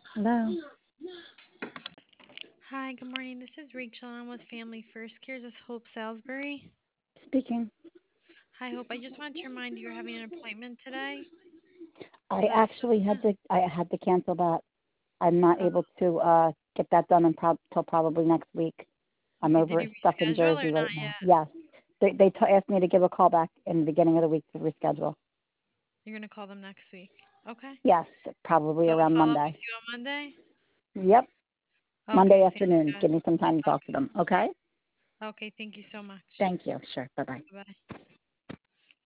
Hello. Hi, good morning. This is Rachel. I'm with Family First Cares. This is Hope Salisbury. Speaking. Hi, Hope. I just wanted to remind you you're having an appointment today I for the actually assessment. I had to cancel that. I'm not Oh, able to get that done till probably next week. I'm okay. Did over you stuck in reschedule or Jersey right not now. yet? Yes. They asked me to give a call back in the beginning of the week to reschedule. You're going to call them next week. Okay. Yes, probably So I'll around follow up Monday. with you on Monday? Yep. Okay, Monday sounds afternoon. good. Give me some time to talk to them. Okay? Okay, thank you so much. Thank you. Sure. Bye bye. Bye.